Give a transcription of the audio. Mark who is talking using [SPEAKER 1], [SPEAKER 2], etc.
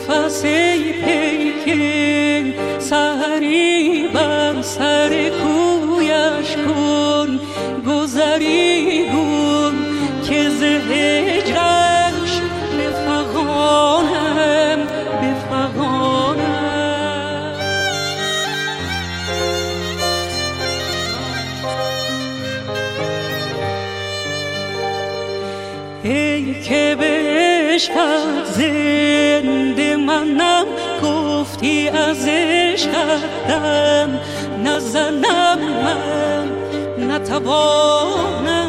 [SPEAKER 1] نفس پیکین سحری بر سر کویش کن گذری گون که ز هجرش بفغانم ای که به عشقت زنده منم گفتی از عشقت دم نزنم من نتوانم